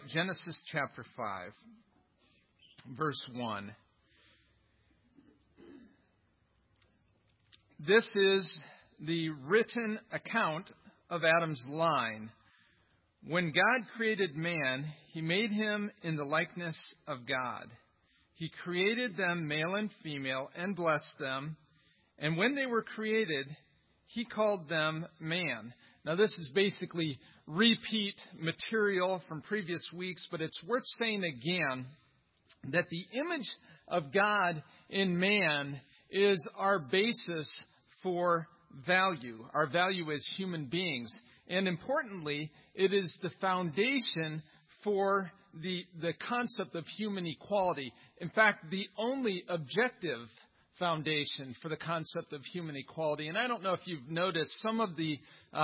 Genesis chapter 5, verse 1. This is the written account of Adam's line. When God created man, he made him in the likeness of God. He created them male and female and blessed them. And when they were created, he called them man. Now this is basically repeat material from previous weeks, but it's worth saying again that the image of God in man is our basis for value, our value as human beings. And importantly, it is the foundation for the concept of human equality. In fact, the only objective foundation for the concept of human equality. And I don't know if you've noticed some of the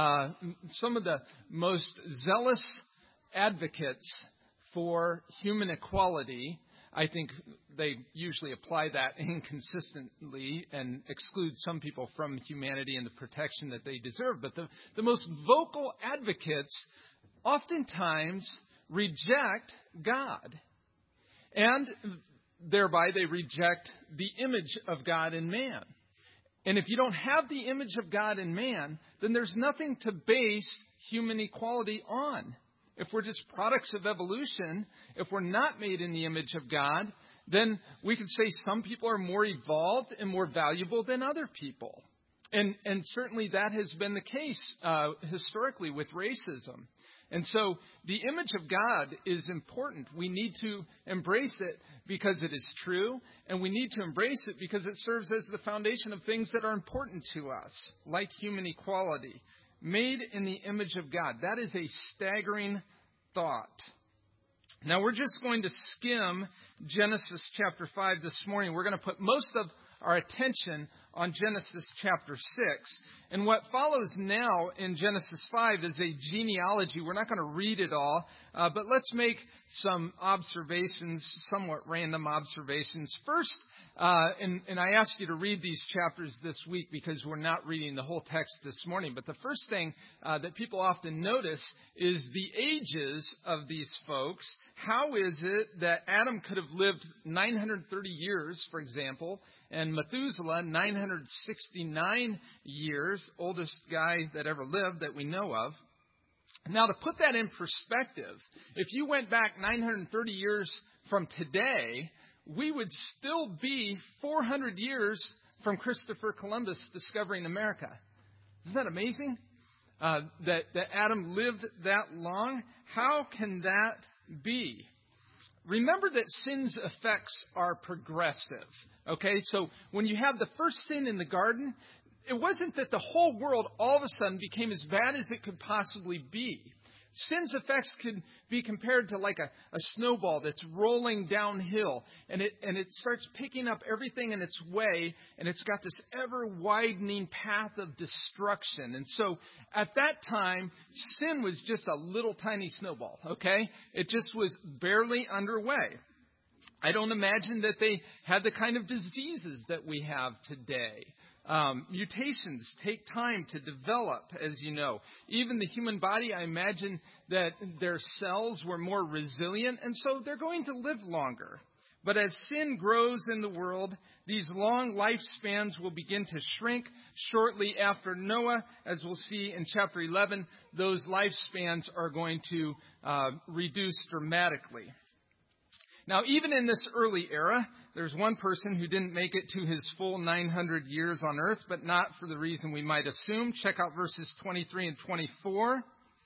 most zealous advocates for human equality. I think they usually apply that inconsistently and exclude some people from humanity and the protection that they deserve. But the most vocal advocates oftentimes reject God. And thereby they reject the image of God in man. And if you don't have the image of God in man, then there's nothing to base human equality on. If we're just products of evolution, if we're not made in the image of God, then we could say some people are more evolved and more valuable than other people. And certainly that has been the case historically with racism. And so the image of God is important. We need to embrace it because it is true, and we need to embrace it because it serves as the foundation of things that are important to us, like human equality. Made in the image of God. That is a staggering thought. Now we're just going to skim Genesis chapter 5 this morning. We're going to put most of our attention on Genesis chapter 6. And what follows now in Genesis 5 is a genealogy. We're not going to read it all, but let's make some observations, somewhat random observations. First, and I asked you to read these chapters this week because we're not reading the whole text this morning. But the first thing that people often notice is the ages of these folks. How is it that Adam could have lived 930 years, for example, and Methuselah 969 years, oldest guy that ever lived that we know of? Now, to put that in perspective, if you went back 930 years from today, we would still be 400 years from Christopher Columbus discovering America. Isn't that amazing? That Adam lived that long? How can that be? Remember that sin's effects are progressive. Okay, so when you have the first sin in the garden, it wasn't that the whole world all of a sudden became as bad as it could possibly be. Sin's effects could be compared to like a snowball that's rolling downhill, and it starts picking up everything in its way, and it's got this ever-widening path of destruction. And so at that time, sin was just a little tiny snowball, okay? It just was barely underway. I don't imagine that they had the kind of diseases that we have today. Mutations take time to develop, as you know. Even the human body, I imagine that their cells were more resilient, and so they're going to live longer. But as sin grows in the world, these long lifespans will begin to shrink. Shortly after Noah, as we'll see in chapter 11, those lifespans are going to reduce dramatically. Now, even in this early era, there's one person who didn't make it to his full 900 years on earth, but not for the reason we might assume. Check out verses 23 and 24. It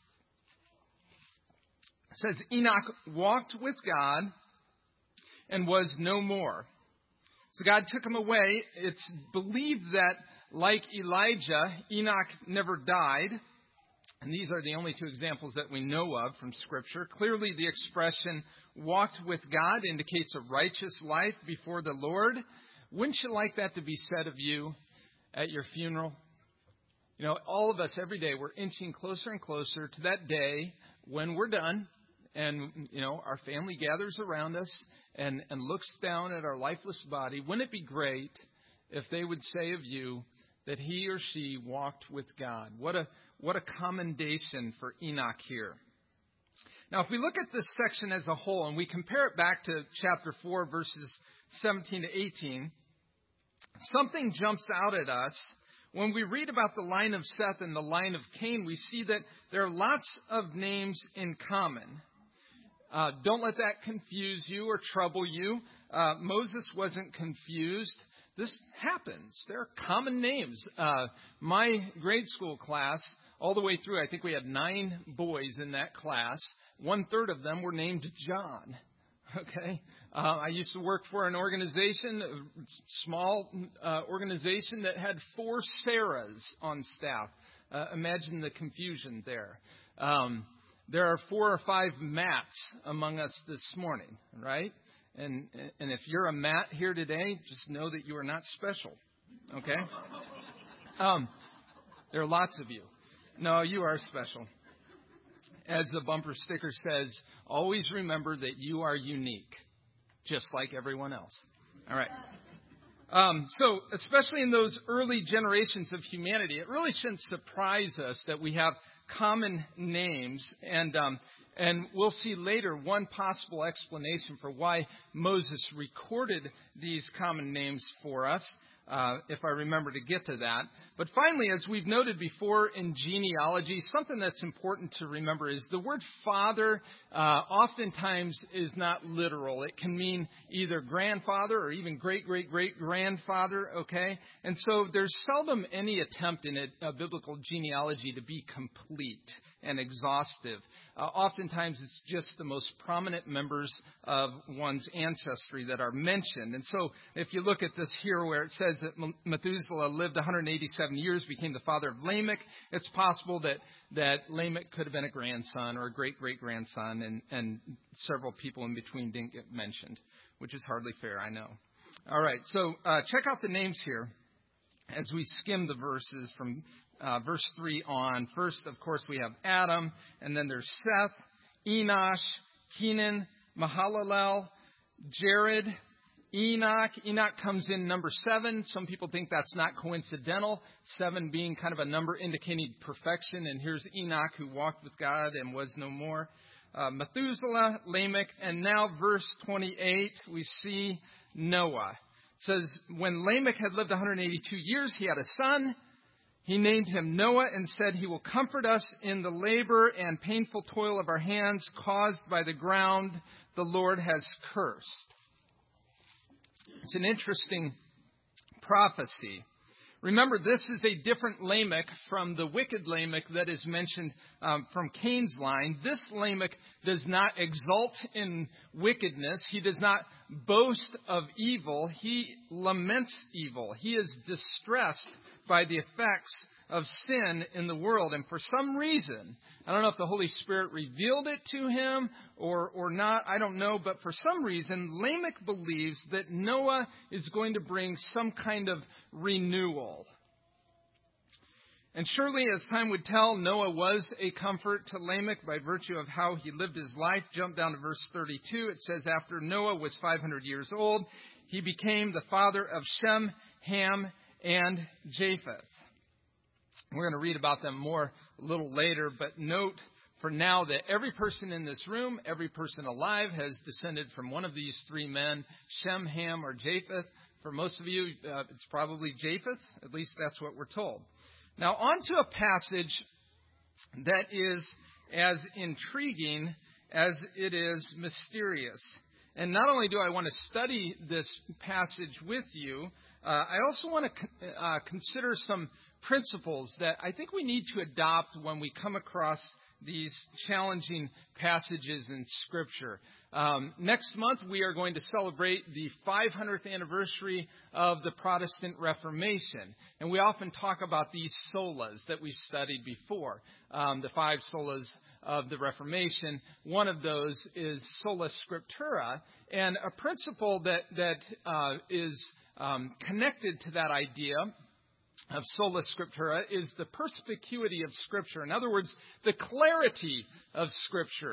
says, Enoch walked with God and was no more. So God took him away. It's believed that, like Elijah, Enoch never died. And these are the only two examples that we know of from Scripture. Clearly, the expression walked with God indicates a righteous life before the Lord. Wouldn't you like that to be said of you at your funeral? You know, all of us every day, we're inching closer and closer to that day when we're done and, you know, our family gathers around us and looks down at our lifeless body. Wouldn't it be great if they would say of you that he or she walked with God? What a commendation for Enoch here. Now, if we look at this section as a whole and we compare it back to chapter 4, verses 17 to 18, something jumps out at us. When we read about the line of Seth and the line of Cain, we see that there are lots of names in common. Don't let that confuse you or trouble you. Moses wasn't confused. This happens. There are common names. My grade school class, all the way through, I think we had 9 boys in that class. 1/3 of them were named John. Okay. I used to work for an organization, a small organization that had 4 Sarahs on staff. Imagine the confusion there. There are 4 or 5 Matts among us this morning, right? And if you're a Matt here today, just know that you are not special, okay? There are lots of you. No, you are special. As the bumper sticker says, always remember that you are unique, just like everyone else. All right. So especially in those early generations of humanity, it really shouldn't surprise us that we have common names. And we'll see later one possible explanation for why Moses recorded these common names for us, if I remember to get to that. But finally, as we've noted before in genealogy, something that's important to remember is the word father oftentimes is not literal. It can mean either grandfather or even great-great-great-grandfather, okay? And so there's seldom any attempt in a biblical genealogy to be complete and exhaustive. Oftentimes it's just the most prominent members of one's ancestry that are mentioned. And so if you look at this here where it says that Methuselah lived 187 years, became the father of Lamech, it's possible that Lamech could have been a grandson or a great-great-grandson, and several people in between didn't get mentioned, which is hardly fair, I know. All right, so check out the names here as we skim the verses from verse 3 on. First, of course, we have Adam, and then there's Seth, Enosh, Kenan, Mahalalel, Jared, Enoch. Enoch comes in number 7. Some people think that's not coincidental, 7 being kind of a number indicating perfection. And here's Enoch, who walked with God and was no more. Methuselah, Lamech, and now verse 28, we see Noah. It says, when Lamech had lived 182 years, he had a son. He named him Noah and said, he will comfort us in the labor and painful toil of our hands caused by the ground the Lord has cursed. It's an interesting prophecy. Remember, this is a different Lamech from the wicked Lamech that is mentioned from Cain's line. This Lamech does not exult in wickedness. He does not boast of evil. He laments evil. He is distressed by the effects of sin in the world. And for some reason, I don't know if the Holy Spirit revealed it to him or not, I don't know, but for some reason, Lamech believes that Noah is going to bring some kind of renewal. And surely, as time would tell, Noah was a comfort to Lamech by virtue of how he lived his life. Jump down to verse 32. It says, after Noah was 500 years old, he became the father of Shem, Ham, and Japheth. We're going to read about them more a little later, but note for now that every person in this room, every person alive has descended from one of these 3 men, Shem, Ham, or Japheth. For most of you, it's probably Japheth. At least that's what we're told. Now, on to a passage that is as intriguing as it is mysterious. And not only do I want to study this passage with you, I also want to consider some principles that I think we need to adopt when we come across these challenging passages in Scripture. Next month, we are going to celebrate the 500th anniversary of the Protestant Reformation. And we often talk about these solas that we've studied before, the 5 solas of the Reformation. One of those is sola scriptura, and a principle that is connected to that idea of sola scriptura is the perspicuity of Scripture. In other words, the clarity of Scripture.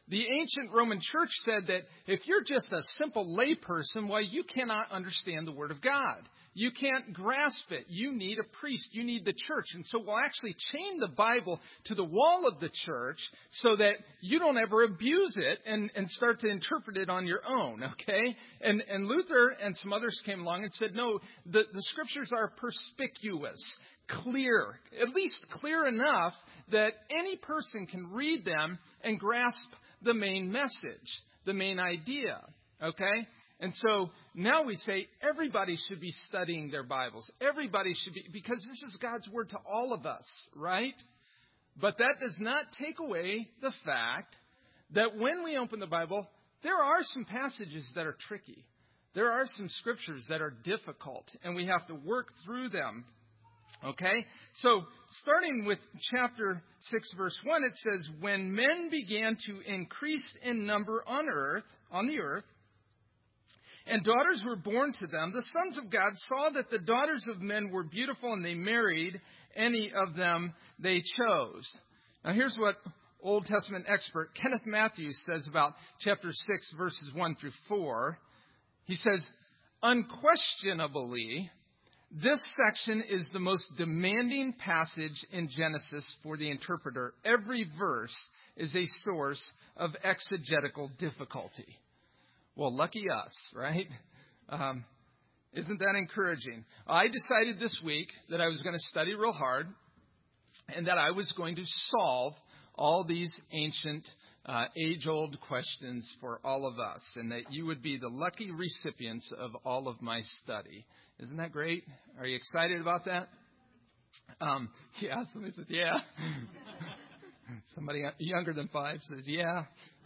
The ancient Roman church said that if you're just a simple layperson, well, you cannot understand the Word of God. You can't grasp it. You need a priest. You need the church. And so we'll actually chain the Bible to the wall of the church so that you don't ever abuse it and start to interpret it on your own, okay? And Luther and some others came along and said, no, the Scriptures are perspicuous, clear, at least clear enough that any person can read them and grasp the main message, the main idea, okay? And so now we say everybody should be studying their Bibles. Everybody should be, because this is God's Word to all of us, right? But that does not take away the fact that when we open the Bible, there are some passages that are tricky. There are some scriptures that are difficult, and we have to work through them. Okay? So, starting with chapter 6, verse 1, it says, when men began to increase in number on the earth, and daughters were born to them, the sons of God saw that the daughters of men were beautiful, and they married any of them they chose. Now here's what Old Testament expert Kenneth Matthews says about chapter 6, verses 1 through 4. He says, unquestionably, this section is the most demanding passage in Genesis for the interpreter. Every verse is a source of exegetical difficulty. Well, lucky us, right? Isn't that encouraging? I decided this week that I was going to study real hard and that I was going to solve all these ancient, age-old questions for all of us, and that you would be the lucky recipients of all of my study. Isn't that great? Are you excited about that? Yeah, somebody says, yeah. Somebody younger than 5 says, yeah.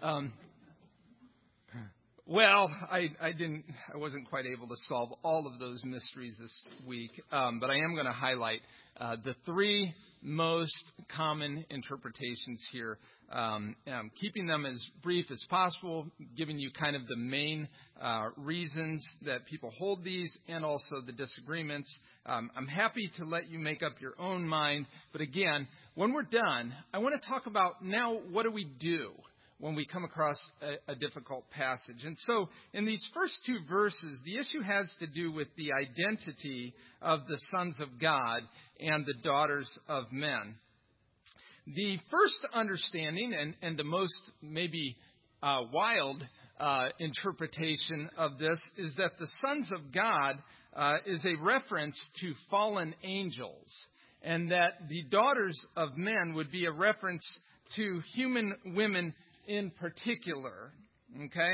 Well, I wasn't quite able to solve all of those mysteries this week, but I am going to highlight the 3 most common interpretations here, keeping them as brief as possible, giving you kind of the main reasons that people hold these and also the disagreements. I'm happy to let you make up your own mind, but again, when we're done, I want to talk about now what do we do when we come across a difficult passage. And so in these first 2 verses, the issue has to do with the identity of the sons of God and the daughters of men. The first understanding and the most maybe wild interpretation of this is that the sons of God is a reference to fallen angels, and that the daughters of men would be a reference to human women in particular, okay?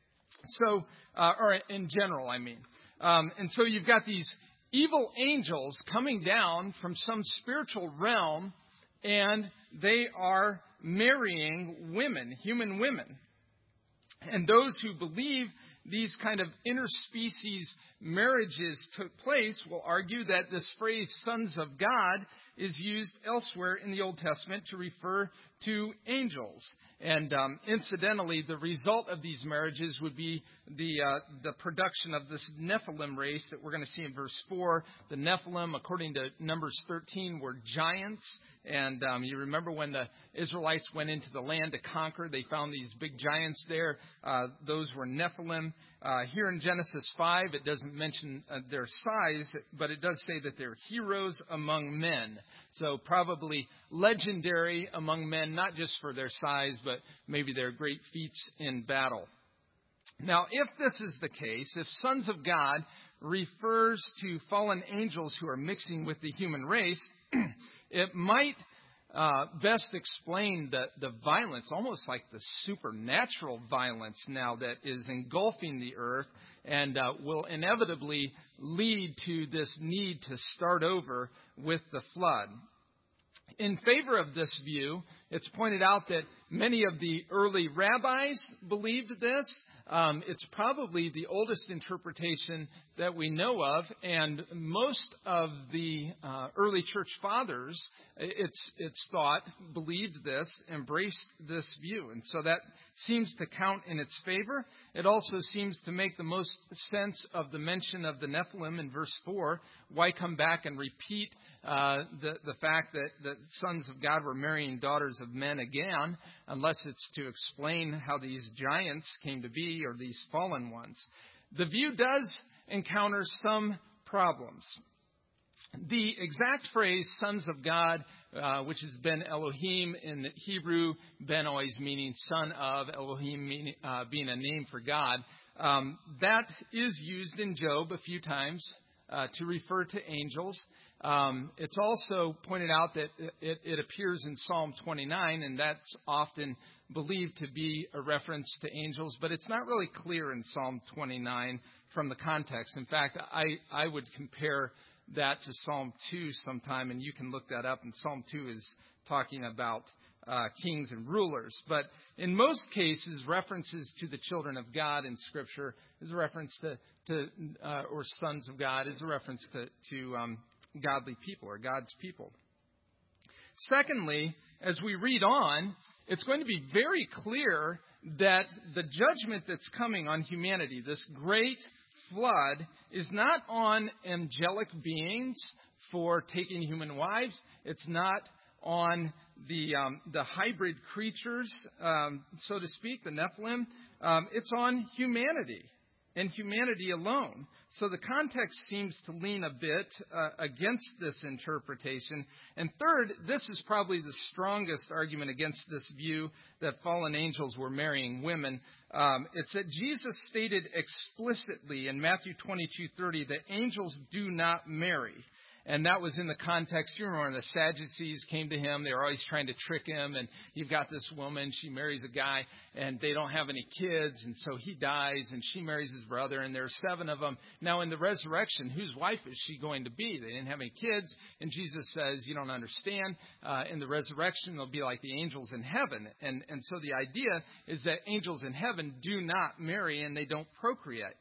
So, or in general, I mean. And so you've got these evil angels coming down from some spiritual realm, and they are marrying women, human women. And those who believe these kind of interspecies marriages took place will argue that this phrase, sons of God, is used elsewhere in the Old Testament to refer to angels. And incidentally, the result of these marriages would be the production of this Nephilim race that we're going to see in verse 4. The Nephilim, according to Numbers 13, were giants. And you remember when the Israelites went into the land to conquer, they found these big giants there. Those were Nephilim. Here in Genesis 5, it doesn't mention their size, but it does say that they're heroes among men. So probably legendary among men, not just for their size, but maybe their great feats in battle. Now, if this is the case, if sons of God refers to fallen angels who are mixing with the human race, it might best explain the violence, almost like the supernatural violence now that is engulfing the earth and will inevitably lead to this need to start over with the flood. In favor of this view, it's pointed out that many of the early rabbis believed this. It's probably the oldest interpretation that we know of, and most of the early church fathers, it's thought, believed this, embraced this view. And so that seems to count in its favor. It also seems to make the most sense of the mention of the Nephilim in verse 4. Why come back and repeat the fact that the sons of God were marrying daughters of men again, unless it's to explain how these giants came to be, or these fallen ones? The view does encounter some problems. The exact phrase "sons of God," which is Ben Elohim in the Hebrew, Ben always meaning son of, Elohim being a name for God, that is used in Job a few times to refer to angels. It's also pointed out that it appears in Psalm 29, and that's often believed to be a reference to angels, but it's not really clear in Psalm 29 from the context. In fact, I would compare that to Psalm 2 sometime, and you can look that up. And Psalm 2 is talking about kings and rulers. But in most cases, references to the children of God in Scripture is a reference to or sons of God is a reference to godly people or God's people. Secondly, as we read on, it's going to be very clear that the judgment that's coming on humanity, this great flood, is not on angelic beings for taking human wives. It's not on the hybrid creatures, so to speak, the Nephilim. It's on humanity and humanity alone. So the context seems to lean a bit against this interpretation. And third, this is probably the strongest argument against this view that fallen angels were marrying women. It's that Jesus stated explicitly in Matthew 22:30 that angels do not marry. And that was in the context, you remember, when the Sadducees came to him. They were always trying to trick him. And you've got this woman, she marries a guy, and they don't have any kids. And so he dies, and she marries his brother, and there are 7 of them. Now, in the resurrection, whose wife is she going to be? They didn't have any kids. And Jesus says, you don't understand. In the resurrection, they'll be like the angels in heaven. And so the idea is that angels in heaven do not marry, and they don't procreate.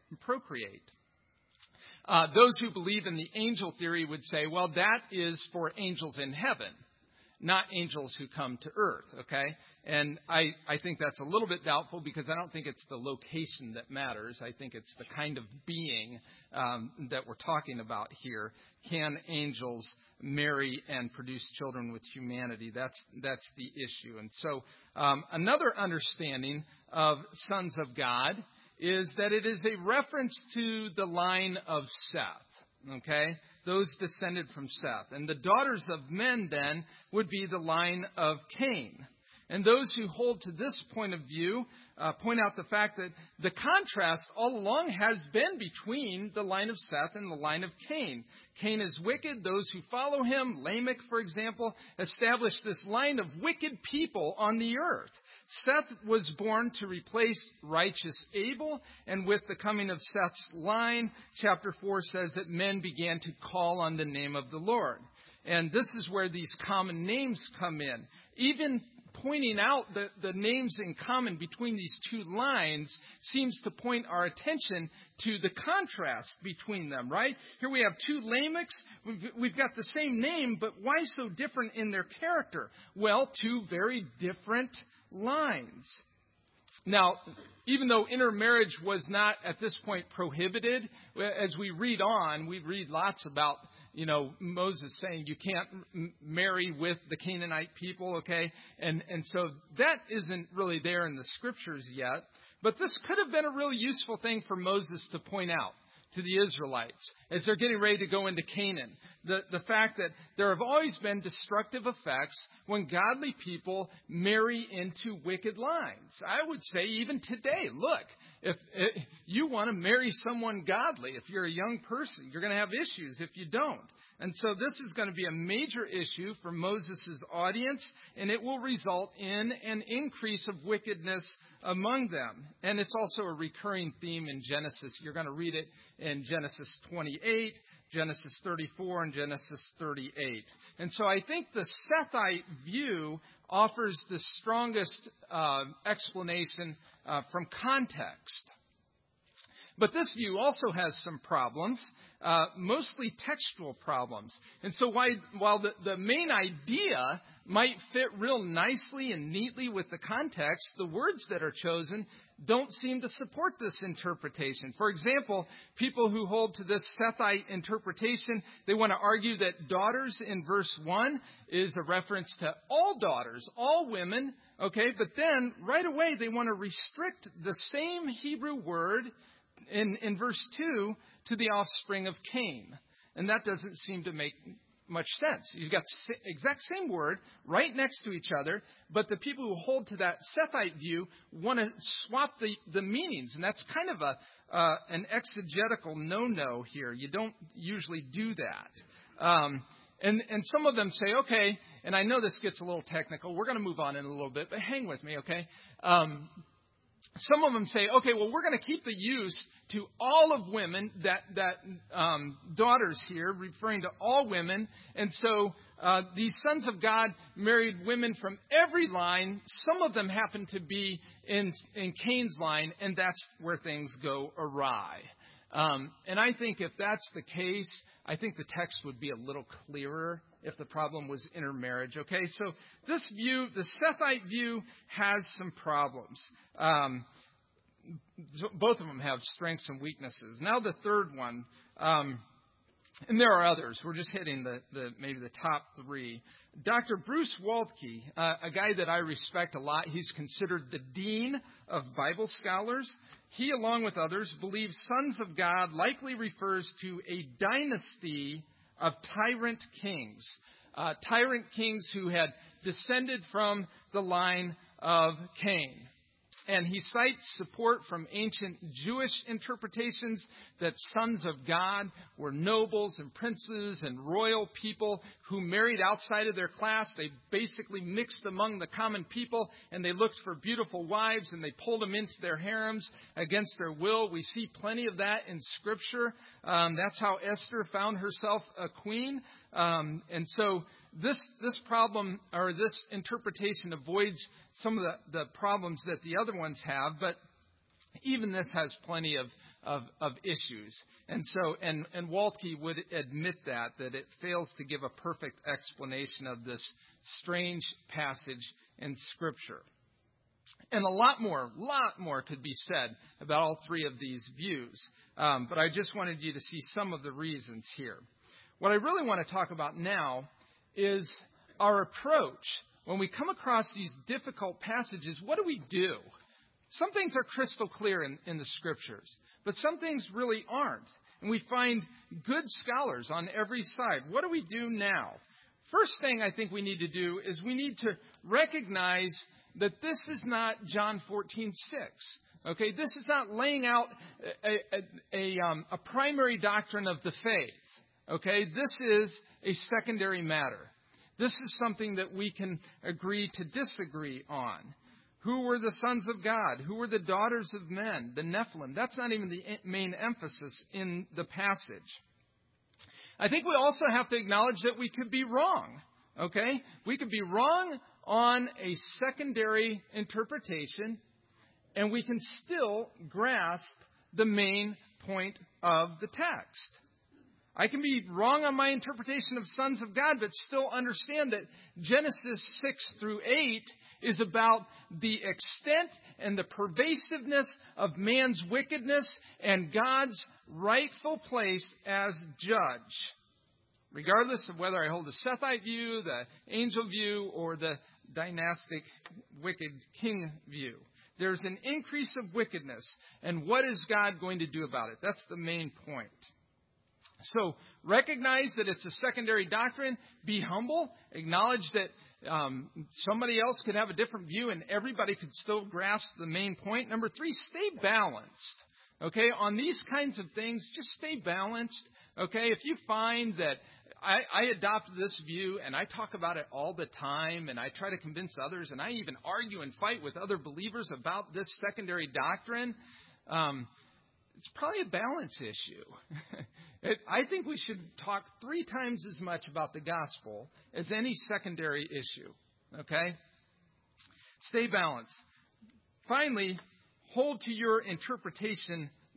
Those who believe in the angel theory would say, well, that is for angels in heaven, not angels who come to earth, okay? And I think that's a little bit doubtful, because I don't think it's the location that matters. I think it's the kind of being that we're talking about here. Can angels marry and produce children with humanity? That's the issue. And so another understanding of sons of God is that it is a reference to the line of Seth, okay? Those descended from Seth. And the daughters of men then would be the line of Cain. And those who hold to this point of view point out the fact that the contrast all along has been between the line of Seth and the line of Cain. Cain is wicked. Those who follow him, Lamech, for example, established this line of wicked people on the earth. Seth was born to replace righteous Abel, and with the coming of Seth's line, chapter 4 says that men began to call on the name of the Lord. And this is where these common names come in. Even pointing out the names in common between these two lines seems to point our attention to the contrast between them, right? Here we have 2 Lamechs. We've got the same name, but why so different in their character? Well, 2 very different lines. Now, even though intermarriage was not at this point prohibited, as we read on, we read lots about, Moses saying you can't marry with the Canaanite people, okay? And so that isn't really there in the Scriptures yet. But this could have been a really useful thing for Moses to point out to the Israelites as they're getting ready to go into Canaan. The fact that there have always been destructive effects when godly people marry into wicked lines. I would say even today, look, if you want to marry someone godly, if you're a young person, you're going to have issues if you don't. And so this is going to be a major issue for Moses' audience, and it will result in an increase of wickedness among them. And it's also a recurring theme in Genesis. You're going to read it in Genesis 28, Genesis 34, and Genesis 38. And so I think the Sethite view offers the strongest explanation from context. But this view also has some problems, mostly textual problems. And so while the main idea might fit real nicely and neatly with the context, the words that are chosen don't seem to support this interpretation. For example, people who hold to this Sethite interpretation, they want to argue that daughters in verse 1 is a reference to all daughters, all women, okay? But then right away they want to restrict the same Hebrew word in verse 2 to the offspring of Cain. And that doesn't seem to make much sense. You've got exact same word right next to each other, but the people who hold to that Sethite view want to swap the meanings. And that's kind of an exegetical no-no here. You don't usually do that. And some of them say, okay, and I know this gets a little technical. We're going to move on in a little bit, but hang with me, okay? Some of them say, okay, well, we're going to keep the use to all of women, that daughters here, referring to all women. And so these sons of God married women from every line. Some of them happen to be in Cain's line, and that's where things go awry. And I think if that's the case, I think the text would be a little clearer if the problem was intermarriage. Okay, so this view, the Sethite view, has some problems. Both of them have strengths and weaknesses. Now the third one, and there are others. We're just hitting maybe the top three. Dr. Bruce Waltke, a guy that I respect a lot, he's considered the dean of Bible scholars. He, along with others, believes sons of God likely refers to a dynasty of tyrant kings who had descended from the line of Cain. And he cites support from ancient Jewish interpretations that sons of God were nobles and princes and royal people who married outside of their class. They basically mixed among the common people, and they looked for beautiful wives, and they pulled them into their harems against their will. We see plenty of that in Scripture. That's how Esther found herself a queen. And so this problem, or this interpretation, avoids some of the problems that the other ones have, but even this has plenty of issues. And so, and Waltke would admit that it fails to give a perfect explanation of this strange passage in Scripture. And a lot more could be said about all three of these views. But I just wanted you to see some of the reasons here. What I really want to talk about now is our approach. When we come across these difficult passages, what do? Some things are crystal clear in the Scriptures, but some things really aren't. And we find good scholars on every side. What do we do now? First thing I think we need to do is we need to recognize that this is not John 14:6. Okay, this is not laying out a primary doctrine of the faith. Okay, this is a secondary matter. This is something that we can agree to disagree on. Who were the sons of God? Who were the daughters of men? The Nephilim. That's not even the main emphasis in the passage. I think we also have to acknowledge that we could be wrong. Okay? We could be wrong on a secondary interpretation, and we can still grasp the main point of the text. I can be wrong on my interpretation of sons of God, but still understand that Genesis 6-8 is about the extent and the pervasiveness of man's wickedness and God's rightful place as judge. Regardless of whether I hold the Sethite view, the angel view, or the dynastic wicked king view. There's an increase of wickedness, and what is God going to do about it? That's the main point. So recognize that it's a secondary doctrine. Be humble. Acknowledge that somebody else could have a different view and everybody could still grasp the main point. Number 3, stay balanced. Okay, on these kinds of things, just stay balanced. Okay, if you find that I adopt this view and I talk about it all the time and I try to convince others and I even argue and fight with other believers about this secondary doctrine, it's probably a balance issue. I think we should talk 3 times as much about the gospel as any secondary issue. Okay? Stay balanced. Finally, hold to your interpretation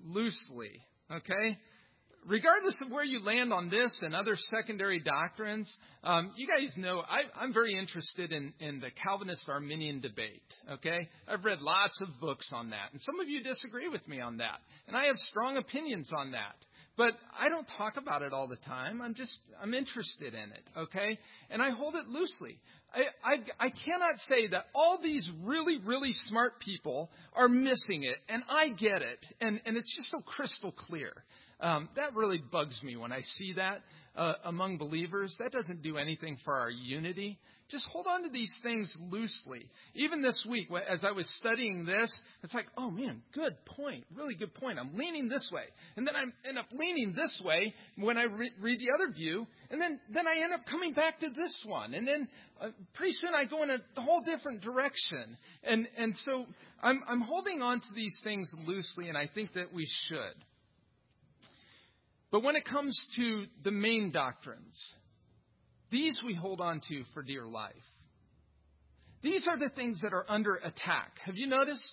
loosely, okay? Regardless of where you land on this and other secondary doctrines, you guys know I'm very interested in the Calvinist-Arminian debate, okay? I've read lots of books on that, and some of you disagree with me on that, and I have strong opinions on that. But I don't talk about it all the time. I'm interested in it, okay? And I hold it loosely. I cannot say that all these really, really smart people are missing it, and I get it, and it's just so crystal clear. That really bugs me when I see that among believers. That doesn't do anything for our unity. Just hold on to these things loosely. Even this week, as I was studying this, it's like, oh man, good point. Really good point. I'm leaning this way. And then I end up leaning this way when I read the other view. And then I end up coming back to this one. And then pretty soon I go in a whole different direction. And so I'm holding on to these things loosely, and I think that we should. But when it comes to the main doctrines, these we hold on to for dear life. These are the things that are under attack. Have you noticed?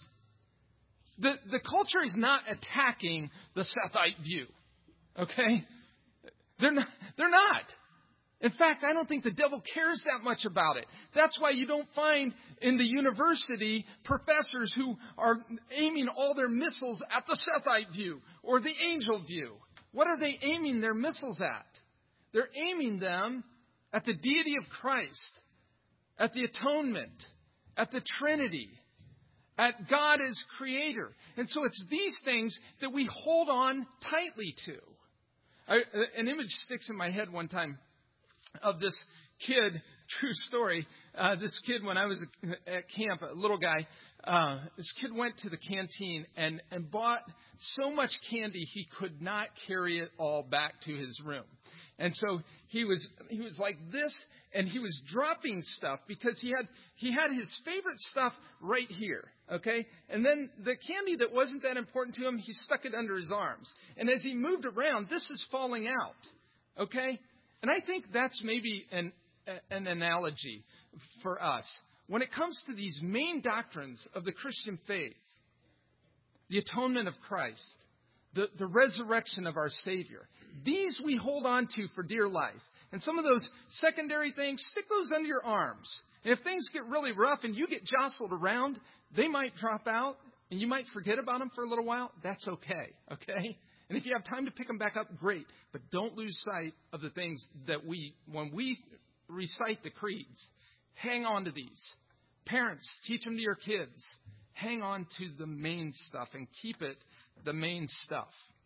The culture is not attacking the Sethite view. Okay? They're not. In fact, I don't think the devil cares that much about it. That's why you don't find in the university professors who are aiming all their missiles at the Sethite view or the angel view. What are they aiming their missiles at? They're aiming them at the deity of Christ, at the atonement, at the Trinity, at God as creator. And so it's these things that we hold on tightly to. An image sticks in my head one time of this kid, true story. This kid, when I was at camp, a little guy, this kid went to the canteen and bought so much candy he could not carry it all back to his room. And so he was like this, and he was dropping stuff because he had his favorite stuff right here, okay? And then the candy that wasn't that important to him, he stuck it under his arms. And as he moved around, this is falling out, okay? And I think that's maybe an analogy for us. When it comes to these main doctrines of the Christian faith, the atonement of Christ, the resurrection of our Savior, these we hold on to for dear life. And some of those secondary things, stick those under your arms. And if things get really rough and you get jostled around, they might drop out and you might forget about them for a little while. That's okay, okay? And if you have time to pick them back up, great. But don't lose sight of the things that when we recite the creeds, hang on to these. Parents, teach them to your kids. Hang on to the main stuff and keep it the main stuff.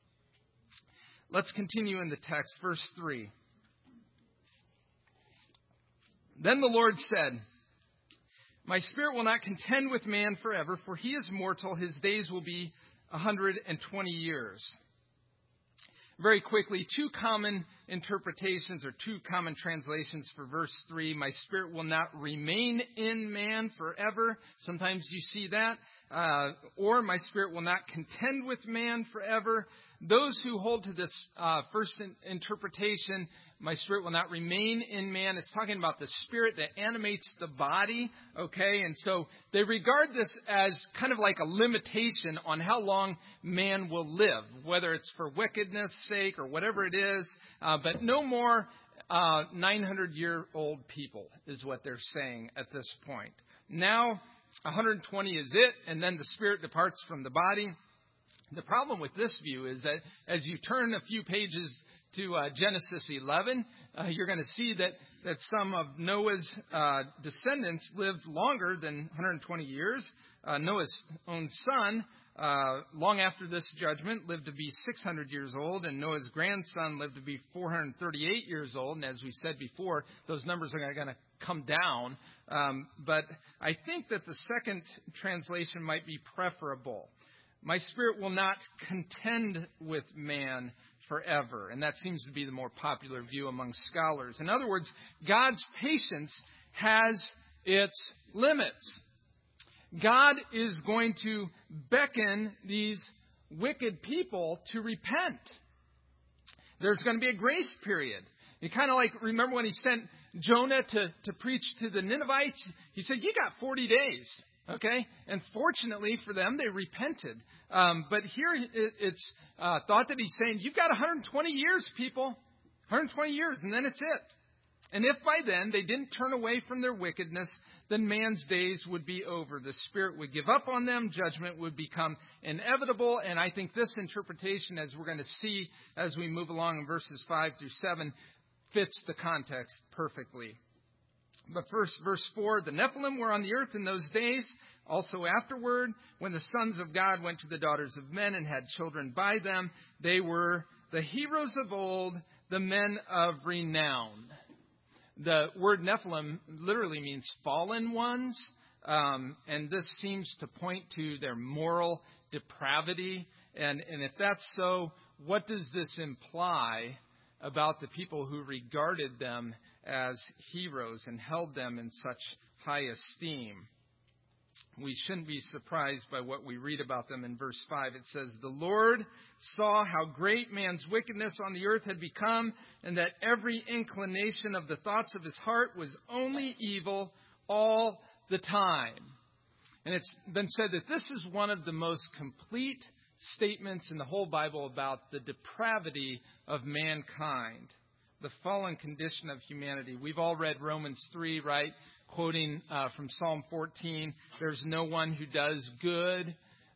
Let's continue in the text, verse 3. Then the Lord said, "My spirit will not contend with man forever, for he is mortal. His days will be 120 years." Very quickly, two common interpretations or two common translations for verse 3. My spirit will not remain in man forever. Sometimes you see that. Or my spirit will not contend with man forever. Those who hold to this first interpretation, my spirit will not remain in man, it's talking about the spirit that animates the body, okay? And so they regard this as kind of like a limitation on how long man will live, whether it's for wickedness' sake or whatever it is, but no more 900-year-old people is what they're saying at this point. Now, 120 is it, and then the spirit departs from the body. The problem with this view is that as you turn a few pages to Genesis 11, you're going to see that some of Noah's descendants lived longer than 120 years. Noah's own son, long after this judgment, lived to be 600 years old, and Noah's grandson lived to be 438 years old. And as we said before, those numbers are going to come down. But I think that the second translation might be preferable. My spirit will not contend with man forever. And that seems to be the more popular view among scholars. In other words, God's patience has its limits. God is going to beckon these wicked people to repent. There's going to be a grace period. You kind of like, remember when he sent Jonah to preach to the Ninevites? He said, you got 40 days. Okay? And fortunately for them, they repented. But here it's thought that he's saying, you've got 120 years, people. 120 years, and then it's it. And if by then they didn't turn away from their wickedness, then man's days would be over. The Spirit would give up on them. Judgment would become inevitable. And I think this interpretation, as we're going to see as we move along in verses 5 through 7, fits the context perfectly. But first, verse 4, the Nephilim were on the earth in those days. Also afterward, when the sons of God went to the daughters of men and had children by them, they were the heroes of old, the men of renown. The word Nephilim literally means fallen ones, and this seems to point to their moral depravity. And if that's so, what does this imply about the people who regarded them as heroes and held them in such high esteem? We shouldn't be surprised by what we read about them in verse 5. It says, the Lord saw how great man's wickedness on the earth had become, and that every inclination of the thoughts of his heart was only evil all the time. And it's been said that this is one of the most complete statements in the whole Bible about the depravity of mankind, the fallen condition of humanity. We've all read Romans 3, right? Quoting from Psalm 14, there's no one who does good.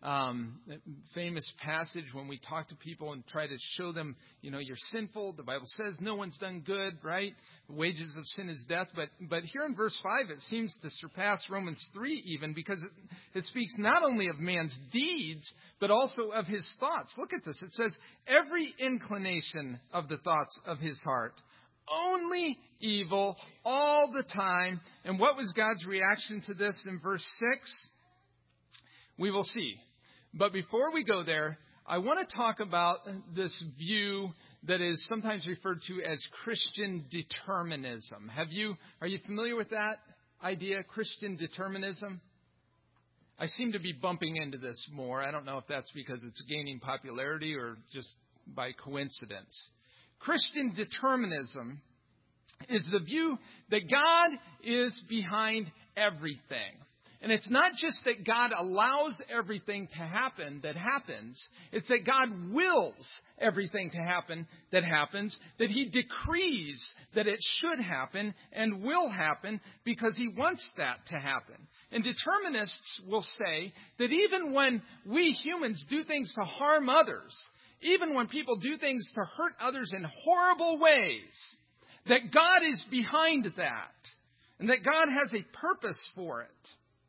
Famous passage when we talk to people and try to show them, you're sinful. The Bible says no one's done good, right? The wages of sin is death. But here in verse 5, it seems to surpass Romans 3 even, because it speaks not only of man's deeds, but also of his thoughts. Look at this. It says, every inclination of the thoughts of his heart. Only evil all the time. And what was God's reaction to this in verse 6? We will see. But before we go there, I want to talk about this view that is sometimes referred to as Christian determinism. Are you familiar with that idea, Christian determinism? I seem to be bumping into this more. I don't know if that's because it's gaining popularity or just by coincidence. Christian determinism is the view that God is behind everything. And it's not just that God allows everything to happen that happens. It's that God wills everything to happen that happens, that He decrees that it should happen and will happen because He wants that to happen. And determinists will say that even when we humans do things to harm others, even when people do things to hurt others in horrible ways, that God is behind that and that God has a purpose for it.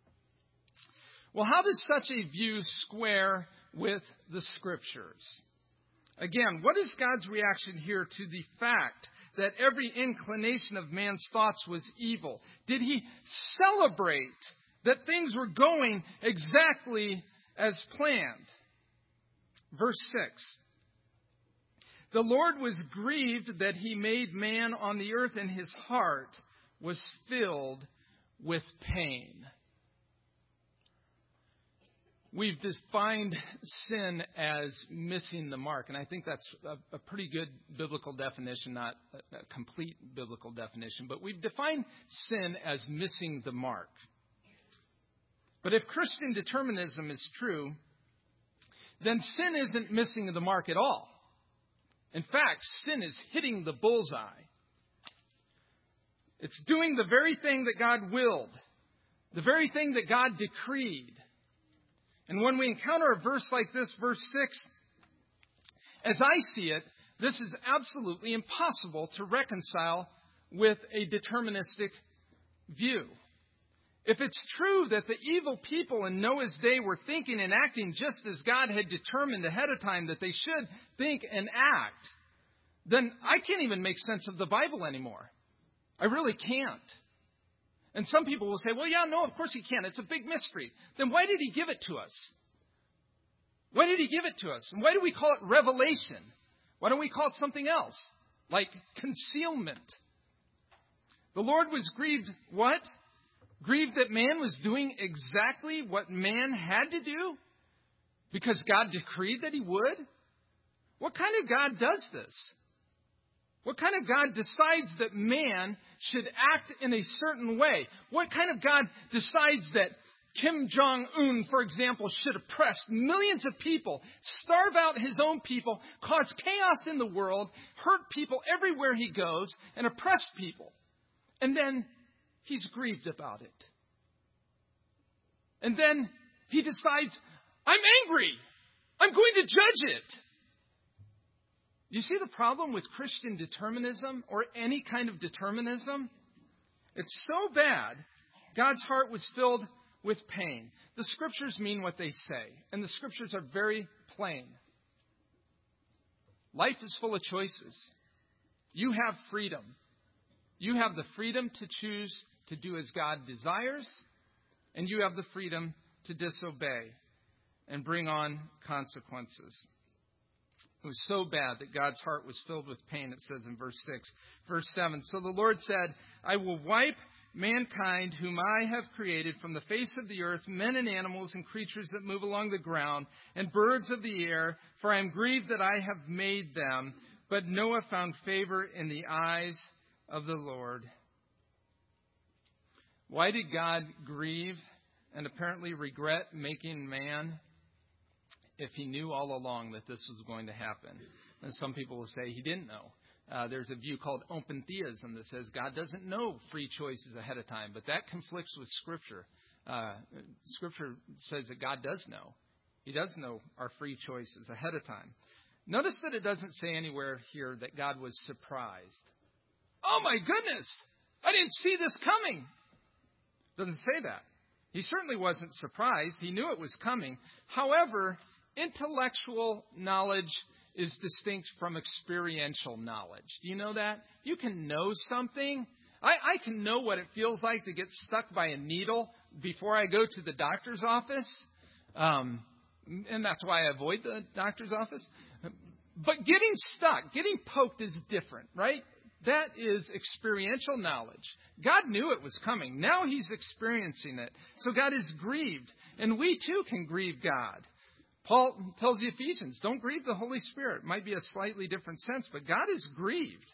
Well, how does such a view square with the Scriptures? Again, what is God's reaction here to the fact that every inclination of man's thoughts was evil? Did He celebrate that things were going exactly as planned? Verse 6. The Lord was grieved that He made man on the earth, and His heart was filled with pain. We've defined sin as missing the mark, and I think that's a pretty good biblical definition, not a complete biblical definition, but we've defined sin as missing the mark. But if Christian determinism is true, then sin isn't missing the mark at all. In fact, sin is hitting the bullseye. It's doing the very thing that God willed, the very thing that God decreed. And when we encounter a verse like this, verse 6, as I see it, this is absolutely impossible to reconcile with a deterministic view. If it's true that the evil people in Noah's day were thinking and acting just as God had determined ahead of time that they should think and act, then I can't even make sense of the Bible anymore. I really can't. And some people will say, well, yeah, no, of course He can't. It's a big mystery. Then why did He give it to us? Why did He give it to us? And why do we call it revelation? Why don't we call it something else? Like concealment. The Lord was grieved, what? Grieved that man was doing exactly what man had to do? Because God decreed that He would? What kind of God does this? What kind of God decides that man should act in a certain way? What kind of God decides that Kim Jong-un, for example, should oppress millions of people, starve out his own people, cause chaos in the world, hurt people everywhere he goes, and oppress people. And then he's grieved about it. And then he decides, I'm angry. I'm going to judge it. You see the problem with Christian determinism or any kind of determinism? It's so bad, God's heart was filled with pain. The Scriptures mean what they say, and the Scriptures are very plain. Life is full of choices. You have freedom. You have the freedom to choose to do as God desires, and you have the freedom to disobey and bring on consequences. It was so bad that God's heart was filled with pain, it says in verse 6. Verse 7, so the Lord said, I will wipe mankind whom I have created from the face of the earth, men and animals and creatures that move along the ground, and birds of the air, for I am grieved that I have made them. But Noah found favor in the eyes of the Lord. Why did God grieve and apparently regret making man if he knew all along that this was going to happen? And some people will say he didn't know. There's a view called open theism that says God doesn't know free choices ahead of time, but that conflicts with Scripture. Scripture says that God does know. He does know our free choices ahead of time. Notice that it doesn't say anywhere here that God was surprised. Oh my goodness! I didn't see this coming. It doesn't say that. He certainly wasn't surprised. He knew it was coming. However, intellectual knowledge is distinct from experiential knowledge. Do you know that? You can know something. I can know what it feels like to get stuck by a needle before I go to the doctor's office. And that's why I avoid the doctor's office. But getting stuck, getting poked is different, right? That is experiential knowledge. God knew it was coming. Now he's experiencing it. So God is grieved. And we too can grieve God. Paul tells the Ephesians, don't grieve the Holy Spirit. It might be a slightly different sense, but God is grieved.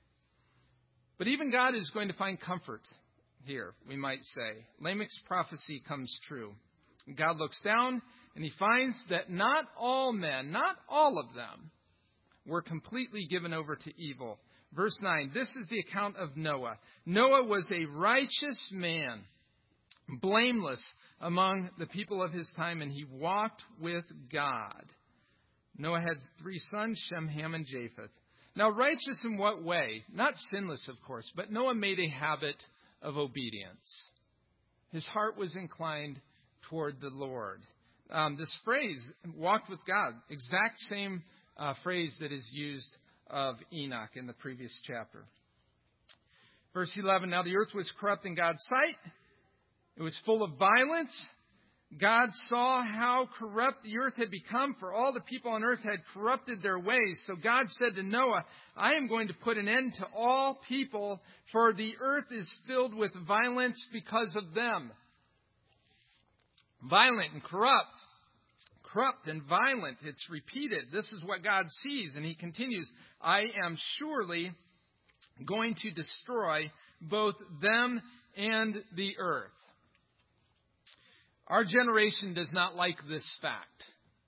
But even God is going to find comfort here, we might say. Lamech's prophecy comes true. God looks down and he finds that not all men, not all of them, were completely given over to evil. Verse 9, this is the account of Noah. Noah was a righteous man, blameless among the people of his time, and he walked with God. Noah had 3 sons, Shem, Ham, and Japheth. Now, righteous in what way? Not sinless, of course, but Noah made a habit of obedience. His heart was inclined toward the Lord. This phrase, walked with God, exact same phrase that is used of Enoch in the previous chapter. Verse 11, now the earth was corrupt in God's sight. It was full of violence. God saw how corrupt the earth had become, for all the people on earth had corrupted their ways. So God said to Noah, I am going to put an end to all people, for the earth is filled with violence because of them. Violent and corrupt. Corrupt and violent. It's repeated. This is what God sees. And he continues, I am surely going to destroy both them and the earth. Our generation does not like this fact.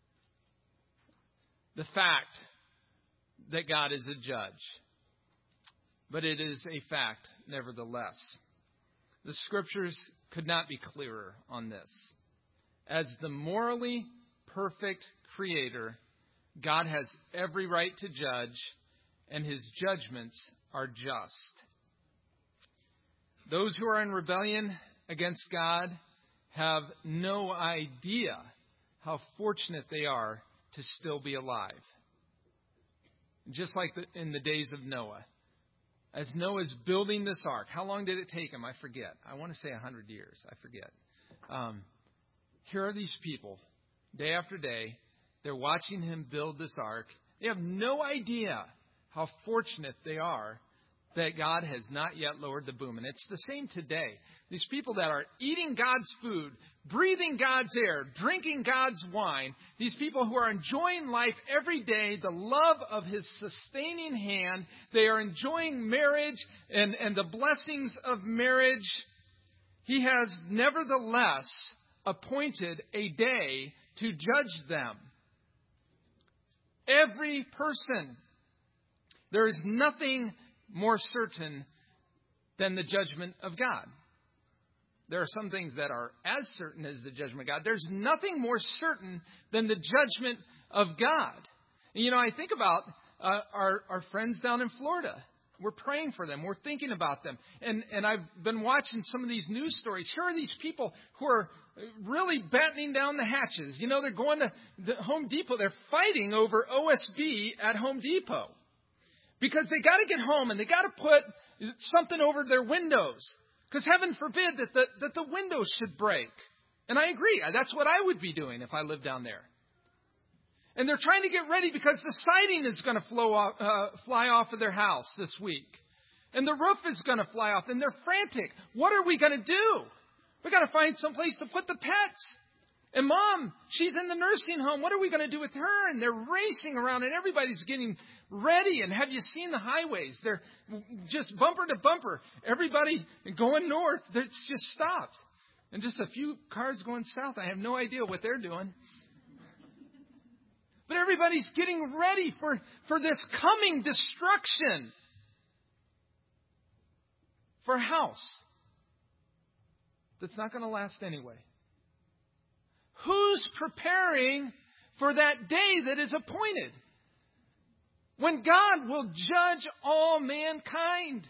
The fact that God is a judge. But it is a fact, nevertheless. The Scriptures could not be clearer on this. As the morally perfect Creator, God has every right to judge, and His judgments are just. Those who are in rebellion against God have no idea how fortunate they are to still be alive. Just like in the days of Noah. As Noah's building this ark, how long did it take him? I forget. I want to say 100 years. I forget. Here are these people, day after day. They're watching him build this ark. They have no idea how fortunate they are that God has not yet lowered the boom. And it's the same today. These people that are eating God's food, breathing God's air, drinking God's wine, these people who are enjoying life every day, the love of His sustaining hand, they are enjoying marriage and the blessings of marriage. He has nevertheless appointed a day to judge them. Every person. There is nothing more certain than the judgment of God. There are some things that are as certain as the judgment of God. There's nothing more certain than the judgment of God. And, I think about our friends down in Florida. We're praying for them. We're thinking about them. And I've been watching some of these news stories. Here are these people who are really battening down the hatches. They're going to the Home Depot. They're fighting over OSB at Home Depot. Because they got to get home and they got to put something over their windows. Because heaven forbid that the windows should break. And I agree. That's what I would be doing if I lived down there. And they're trying to get ready because the siding is going to fly off of their house this week. And the roof is going to fly off. And they're frantic. What are we going to do? We got to find some place to put the pets. And Mom, she's in the nursing home. What are we going to do with her? And they're racing around and everybody's getting ready. And have you seen the highways? They're just bumper to bumper. Everybody going north, it's just stopped. And just a few cars going south. I have no idea what they're doing. But everybody's getting ready for this coming destruction. For a house that's not going to last anyway. Who's preparing for that day that is appointed? When God will judge all mankind.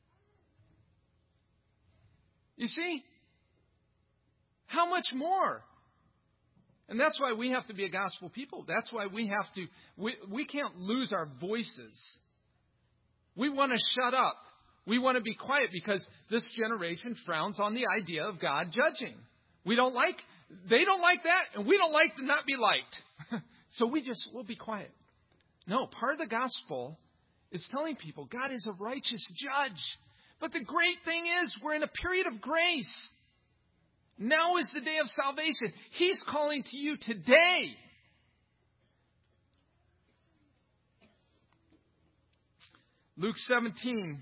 You see? How much more? And that's why we have to be a gospel people. That's why we can't lose our voices. We want to shut up. We want to be quiet because this generation frowns on the idea of God judging. They don't like that, and we don't like to not be liked. So we'll be quiet. No, part of the gospel is telling people God is a righteous judge. But the great thing is we're in a period of grace. Now is the day of salvation. He's calling to you today. Luke 17.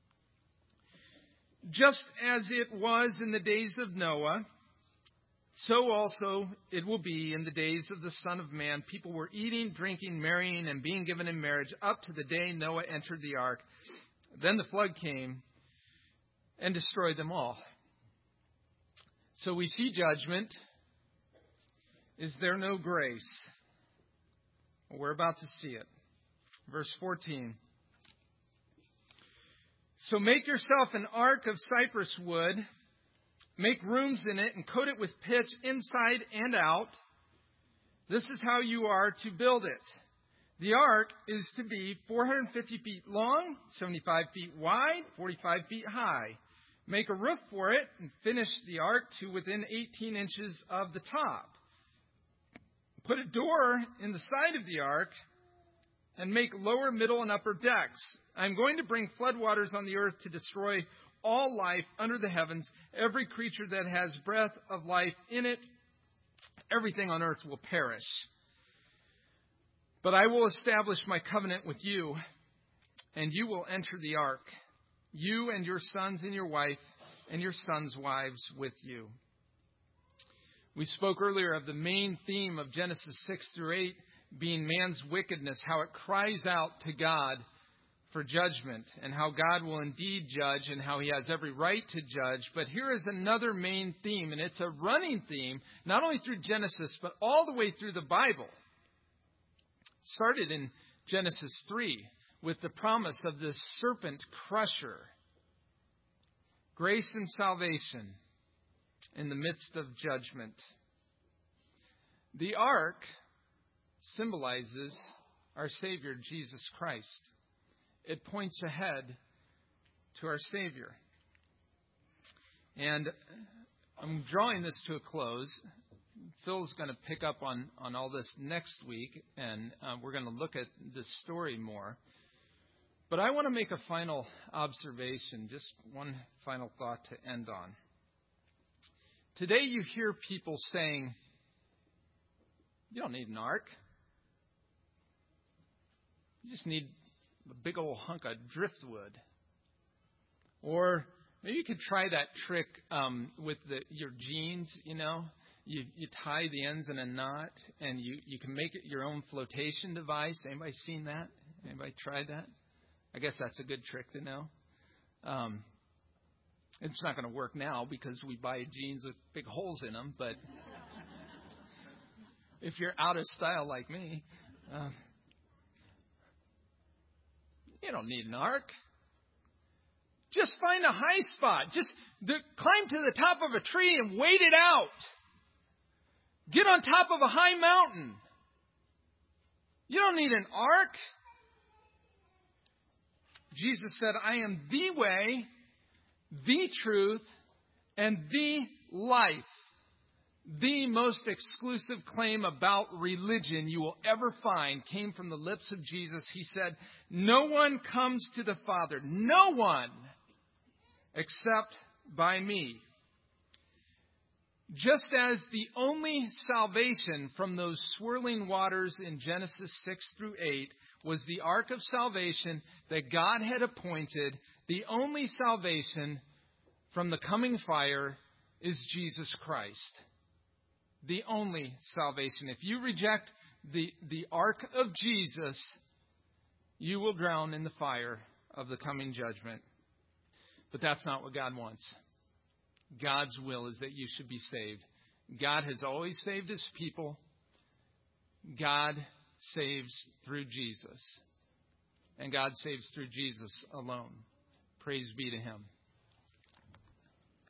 Just as it was in the days of Noah, so also it will be in the days of the Son of Man. People were eating, drinking, marrying, and being given in marriage up to the day Noah entered the ark. Then the flood came and destroyed them all. So we see judgment. Is there no grace? Well, we're about to see it. Verse 14. So make yourself an ark of cypress wood. Make rooms in it and coat it with pitch inside and out. This is how you are to build it. The ark is to be 450 feet long, 75 feet wide, 45 feet high. Make a roof for it and finish the ark to within 18 inches of the top. Put a door in the side of the ark and make lower, middle, and upper decks. I'm going to bring floodwaters on the earth to destroy all life under the heavens, every creature that has breath of life in it. Everything on earth will perish. But I will establish my covenant with you, and you will enter the ark, you and your sons and your wife and your sons' wives with you. We spoke earlier of the main theme of Genesis 6 through 8 being man's wickedness, how it cries out to God for judgment, and how God will indeed judge, and how he has every right to judge. But here is another main theme, and it's a running theme, not only through Genesis, but all the way through the Bible. It started in Genesis 3 with the promise of this serpent crusher. Grace and salvation in the midst of judgment. The ark symbolizes our Savior, Jesus Christ. It points ahead to our Savior. And I'm drawing this to a close. Phil's going to pick up on all this next week, and we're going to look at this story more. But I want to make a final observation, just one final thought to end on. Today you hear people saying, you don't need an ark. You just need a big old hunk of driftwood. Or maybe you could try that trick with your jeans, You tie the ends in a knot, and you can make it your own flotation device. Anybody seen that? Anybody tried that? I guess that's a good trick to know. It's not going to work now because we buy jeans with big holes in them. But if you're out of style like me, you don't need an ark. Just find a high spot. Just climb to the top of a tree and wait it out. Get on top of a high mountain. You don't need an ark. Jesus said, I am the way, the truth, and the life. The most exclusive claim about religion you will ever find came from the lips of Jesus. He said, no one comes to the Father, no one, except by me. Just as the only salvation from those swirling waters in Genesis 6 through 8 was the ark of salvation that God had appointed, the only salvation from the coming fire is Jesus Christ. The only salvation. If you reject the ark of Jesus, you will drown in the fire of the coming judgment. But that's not what God wants. God's will is that you should be saved. God has always saved His people. God saves through Jesus. And God saves through Jesus alone. Praise be to Him.